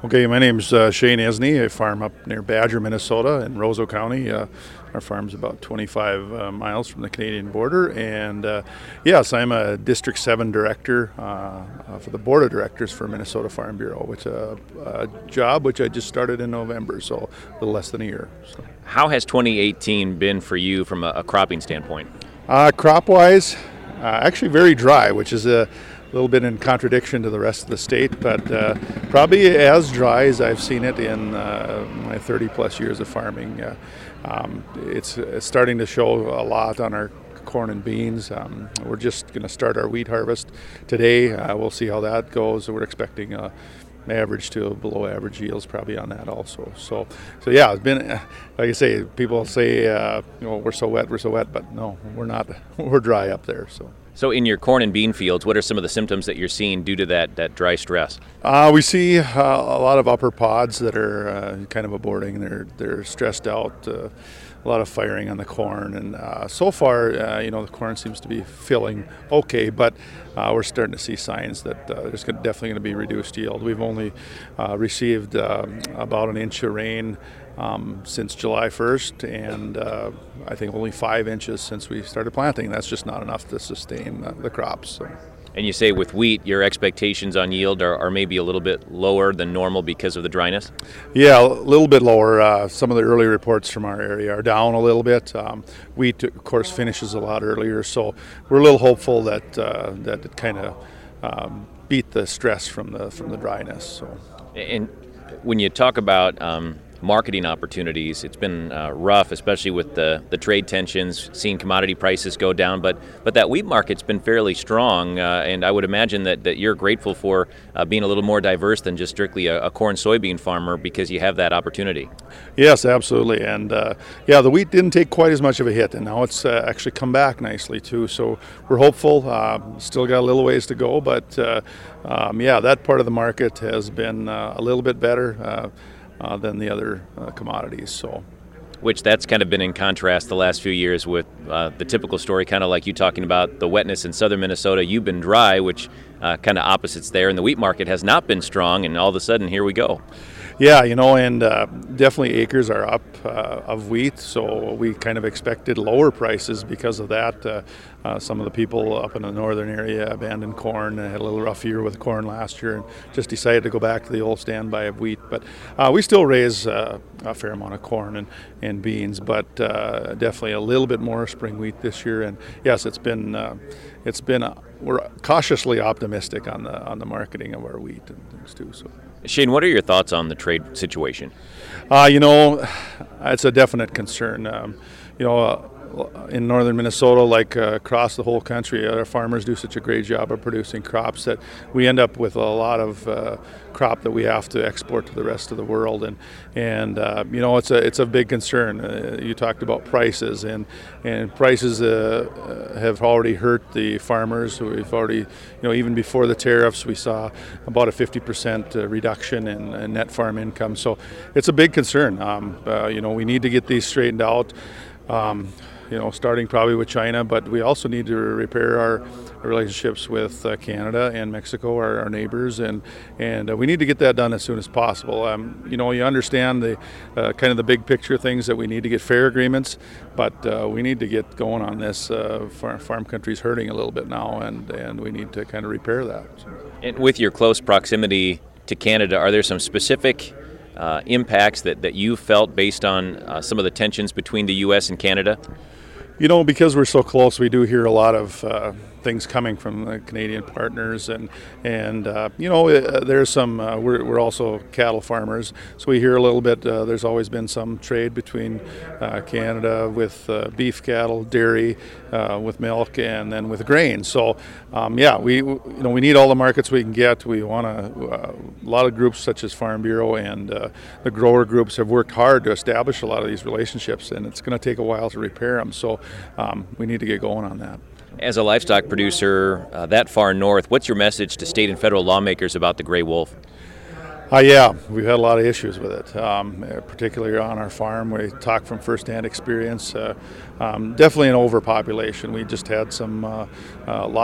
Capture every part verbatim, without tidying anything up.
Okay, my name's uh, Shane Esney. I farm up near Badger, Minnesota in Roseau County. Uh, our farm's about twenty-five uh, miles from the Canadian border. And uh, yes, I'm a District seven Director uh, uh, for the Board of Directors for Minnesota Farm Bureau, which uh, a job which I just started in November, so a little less than a year. So. How has twenty eighteen been for you from a, a cropping standpoint? Uh, crop-wise, uh, actually very dry, which is a A little bit in contradiction to the rest of the state, but uh, probably as dry as I've seen it in uh, my thirty plus years of farming. Uh, um, it's, it's starting to show a lot on our corn and beans. Um, we're just going to start our wheat harvest today. Uh, we'll see how that goes. We're expecting uh, average to below average yields probably on that also. So, so yeah, it's been, like I say, people say, uh, you know, we're so wet, we're so wet, but no, we're not. We're dry up there. So. So in your corn and bean fields, what are some of the symptoms that you're seeing due to that, that dry stress? Uh, we see uh, a lot of upper pods that are uh, kind of aborting. They're they're stressed out. Uh, a lot of firing on the corn, and uh, so far, uh, you know, the corn seems to be filling okay, but uh, we're starting to see signs that uh, there's definitely going to be reduced yield. We've only uh, received um, about an inch of rain Um, since July first, and uh, I think only five inches since we started planting. That's just not enough to sustain uh, the crops. So. And you say with wheat, your expectations on yield are, are maybe a little bit lower than normal because of the dryness? Yeah, a little bit lower. Uh, some of the early reports from our area are down a little bit. Um, wheat, of course, finishes a lot earlier, so we're a little hopeful that uh, that it kind of um, beat the stress from the from the dryness. So. And when you talk about um, marketing opportunities, it's been uh, rough, especially with the, the trade tensions, seeing commodity prices go down, but but that wheat market's been fairly strong, uh, and I would imagine that, that you're grateful for uh, being a little more diverse than just strictly a, a corn soybean farmer because you have that opportunity. Yes, absolutely, and uh, yeah, the wheat didn't take quite as much of a hit, and now it's uh, actually come back nicely too, so we're hopeful. Uh, still got a little ways to go, but uh, um, yeah, that part of the market has been uh, a little bit better uh, Uh, than the other uh, commodities. So, which that's kind of been in contrast the last few years with uh, the typical story, kind of like you talking about the wetness in southern Minnesota. You've been dry, which uh, kind of opposites there, and the wheat market has not been strong, and all of a sudden here we go. Yeah, you know, and uh, definitely acres are up uh, of wheat, so we kind of expected lower prices because of that. Uh, uh, some of the people up in the northern area abandoned corn and had a little rough year with corn last year and just decided to go back to the old standby of wheat. But uh, we still raise uh, a fair amount of corn and, and beans, but uh, definitely a little bit more spring wheat this year. And yes, it's been uh, it's been uh, we're cautiously optimistic on the on the marketing of our wheat and things too. So. Shane, what are your thoughts on the trade situation? Uh, you know, it's a definite concern. Um, you know, uh, in northern Minnesota, like uh, across the whole country, our farmers do such a great job of producing crops that we end up with a lot of uh, crop that we have to export to the rest of the world, and and uh, you know, it's a it's a big concern. Uh, you talked about prices, and and prices uh, have already hurt the farmers. We've already, you know, even before the tariffs, we saw about a fifty percent reduction in, in net farm income. So it's a big concern. Um, uh, you know, we need to get these straightened out. Um, you know, starting probably with China, but we also need to repair our relationships with uh, Canada and Mexico, our, our neighbors, and and uh, we need to get that done as soon as possible. Um, you know, you understand the uh, kind of the big picture things that we need to get fair agreements, but uh, we need to get going on this. Uh, farm, farm country's hurting a little bit now, and, and we need to kind of repair that. And with your close proximity to Canada, are there some specific uh, impacts that, that you felt based on uh, some of the tensions between the U S and Canada? You know, because we're so close, we do hear a lot of uh, things coming from the Canadian partners, and and uh, you know, uh, there's some. Uh, we're we're also cattle farmers, so we hear a little bit. Uh, there's always been some trade between uh, Canada with uh, beef cattle, dairy, uh, with milk, and then with grain. So um, yeah, we you know we need all the markets we can get. We want to. Uh, a lot of groups such as Farm Bureau and uh, the grower groups have worked hard to establish a lot of these relationships, and it's going to take a while to repair them. So um, we need to get going on that. As a livestock producer uh, that far north, what's your message to state and federal lawmakers about the gray wolf? Uh, yeah, we've had a lot of issues with it, um, particularly on our farm. We talk from firsthand experience. Uh, um, definitely an overpopulation. We just had some uh, uh, lost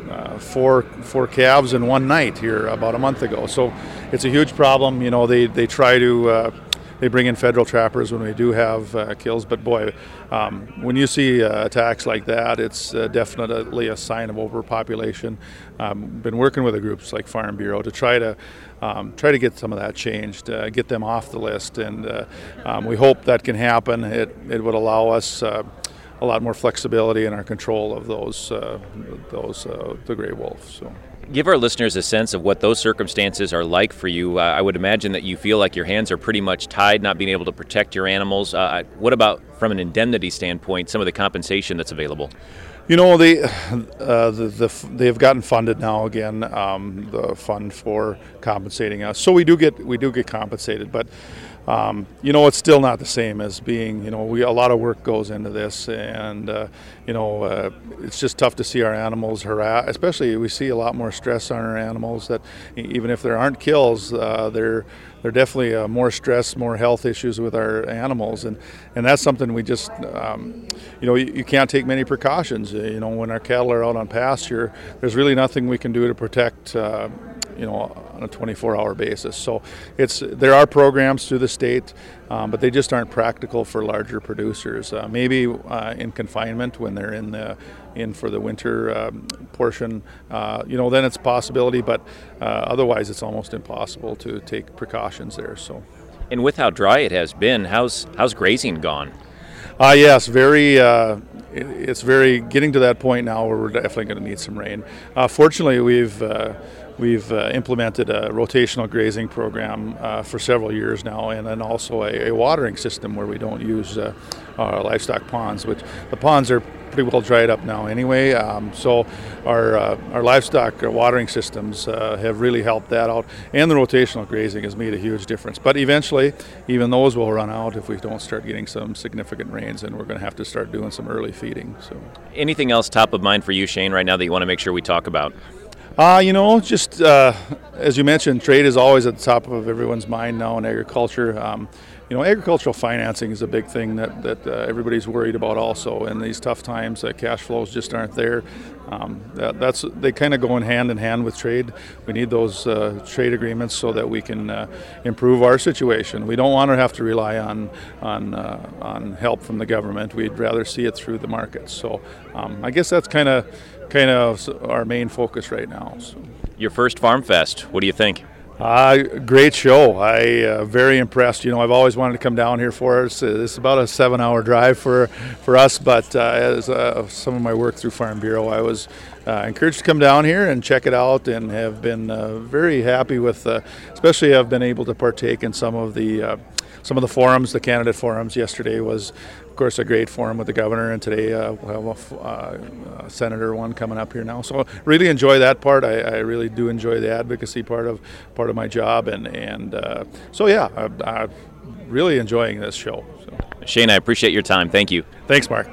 uh, four four calves in one night here about a month ago. So it's a huge problem. You know, they they try to. Uh, They bring in federal trappers when we do have uh, kills, but boy, um, when you see uh, attacks like that, it's uh, definitely a sign of overpopulation. Um, been working with the groups like Farm Bureau to try to um, try to get some of that changed, uh, get them off the list, and uh, um, we hope that can happen. It it would allow us uh, a lot more flexibility in our control of those uh, those uh, the gray wolf. So. Give our listeners a sense of what those circumstances are like for you. Uh, I would imagine that you feel like your hands are pretty much tied, not being able to protect your animals. Uh, what about from an indemnity standpoint, some of the compensation that's available? You know, they uh, the, the they've gotten funded now again, um, the fund for compensating us. So we do get we do get compensated, but um, you know, it's still not the same as being. You know, we a lot of work goes into this, and uh, you know, uh, it's just tough to see our animals harass. Especially, we see a lot more stress on our animals. That even if there aren't kills, uh, they're they're definitely uh, more stress, more health issues with our animals, and and that's something we just um, you know you, you can't take many precautions. You know, when our cattle are out on pasture, there's really nothing we can do to protect. Uh, you know, on a twenty-four hour basis. So it's there are programs through the state, um, but they just aren't practical for larger producers. Uh, maybe uh, in confinement when they're in the in for the winter um, portion, uh, you know, then it's a possibility. But uh, otherwise, it's almost impossible to take precautions there. So. And with how dry it has been, how's how's grazing gone? Uh, yes, very. Uh, it, it's very getting to that point now where we're definitely going to need some rain. Uh, fortunately, we've. Uh, We've uh, implemented a rotational grazing program uh, for several years now, and then also a, a watering system where we don't use uh, uh, livestock ponds, which the ponds are pretty well dried up now anyway. Um, so our uh, our livestock watering systems uh, have really helped that out, and the rotational grazing has made a huge difference. But eventually, even those will run out if we don't start getting some significant rains, and we're going to have to start doing some early feeding. So, anything else top of mind for you, Shane, right now that you want to make sure we talk about? Uh, you know, just uh, as you mentioned, trade is always at the top of everyone's mind now in agriculture. Um, you know, agricultural financing is a big thing that, that uh, everybody's worried about also. In these tough times, uh, cash flows just aren't there. Um, that, that's they kind of go in hand in hand with trade. We need those uh, trade agreements so that we can uh, improve our situation. We don't want to have to rely on on uh, on help from the government. We'd rather see it through the markets. So um, I guess that's kind of kind of our main focus right now. So. Your first Farm Fest, what do you think? Uh, great show. I uh, very impressed. You know, I've always wanted to come down here for it. It's about a seven-hour drive for for us, but uh, as uh, some of my work through Farm Bureau, I was uh, encouraged to come down here and check it out, and have been uh, very happy with. Uh, especially, I've been able to partake in some of the uh, some of the forums, the candidate forums. Yesterday was, of course, a great forum with the governor, and today uh, we'll have a, uh, a senator one coming up here now. So really enjoy that part. I, I really do enjoy the advocacy part of part of my job, and and uh, so yeah, I'm, I'm really enjoying this show. So. Shane, I appreciate your time. Thank you. Thanks, Mark.